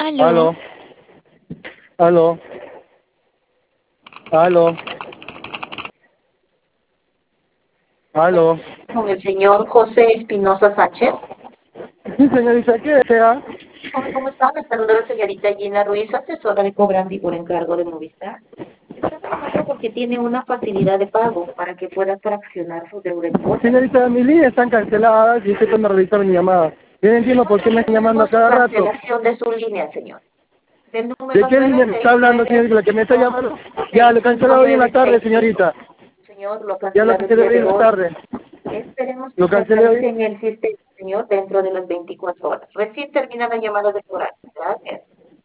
Aló, Aló, aló, aló, aló. Con el señor José Espinosa Sánchez. Sí, señorita, ¿qué desea? Hola, ¿cómo está? Me saluda la señorita Gina Ruiz, asesora de cobranza y por encargo de Movistar. Estamos llamando porque tiene una facilidad de pago para que pueda fraccionar su deuda en cuotas. Señorita, mis líneas están canceladas y estoy tratando de revisar mi llamada. Yo no entiendo por qué me están llamando a Tenemos cada rato. cancelación de su línea, señor. Del ¿De número qué línea me está hablando, señorita? La que me está llamando. Ya, lo he cancelado hoy en la tarde, 965965. señorita. Señor, lo Ya lo cancelado el cancelé día hoy de en la hoy. tarde. Esperemos que Lo se cancelé hoy. actualice en el sistema, señor, dentro de las 24 horas. Recién termina la llamada de coral. Gracias.